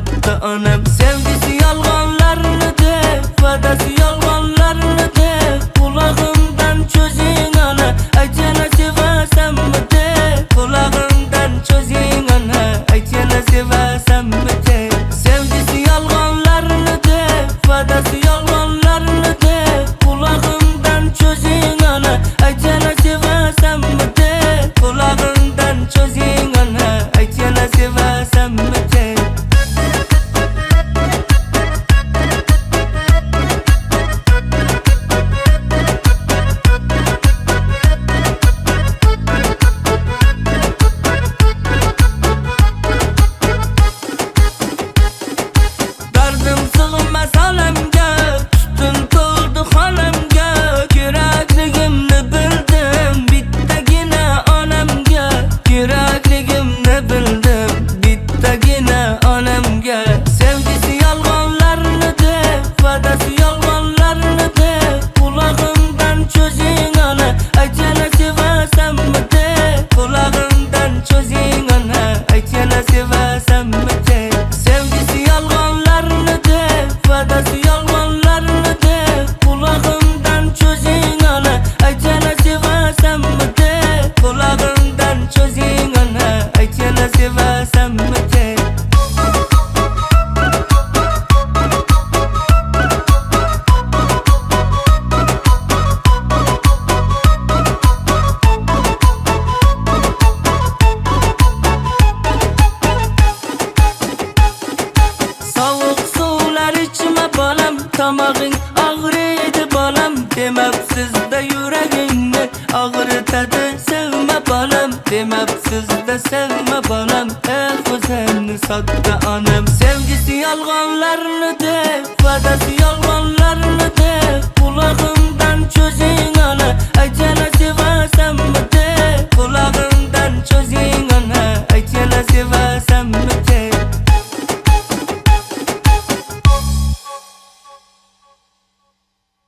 sattı anam. Sevgisi yalganlarını de, vadası yalganlarını de. Kulağımdan çözün ana, acına sevesem mi de. Kulağımdan çözün ana, acına sevesem mi de. Sevgisi yalganlarını de, vadası yalganlarını de. Kulağımdan çözün ana, acına sevesem mi de. Kulağımdan çözün ana, acına sevesem mi de. Dardım sığmaz alemge, tütün doldu hanemge. Yürekligimni bildim, bittagina anamge. Yürekligimni bildim, bittagina anamge. Sevgisi yalganlarını de, vadası yalganlarını de. Kulağımdan çözün ana, acına sevesem mi de. Kulağımdan çözün ana, acına sevesem mi de. Sevgisi yalganlarını de, vadası yalganlarını de. Kulağımdan çözün ana, acına sevesem mi de. Kulağımdan çözün ana, acına sevesem mi de. Soğuk sular içme balam, tamağın ağrıydı balam. Demepsiz de yüreğini ağrıtadı sevme balam. Demepsiz de sevme balam, güzelini sattı anam. Sevgisi yalganlarını de, vadası yalganlarını de. Kulağımdan çözün ana,